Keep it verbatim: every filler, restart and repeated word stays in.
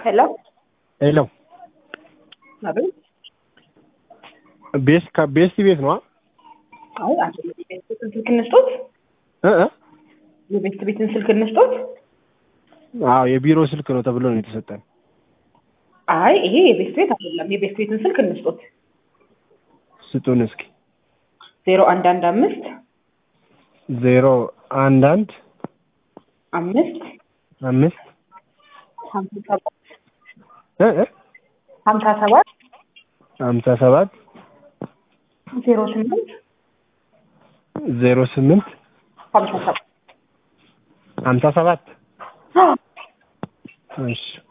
ሄሎ ሄሎ አቤት። ቤስ ከቤስ ቤት ነው? አይ አይደለም። ቤት ስልክ እንስጦት እ እ የቤት ቤትን ስልክ እንስጦት? አዎ የቢሮ ስልክ ነው ተብሎ ነው የተሰጠን። አይ ይሄ የቤት ቤት አይደለም። የቤት ቤትን ስልክ እንስጦት። ስጡን እስኪ። ዜሮ አንድ አንድ አምስት ዜሮ አንድ አንድ አምስት አምስት ሀምሳ ሰባት እ እ ሀምሳ ሰባት ሀምሳ ሰባት ዜሮ ስምንት ዜሮ ስምንት ሀምሳ ሰባት ሀምሳ ሰባት አዎ እሺ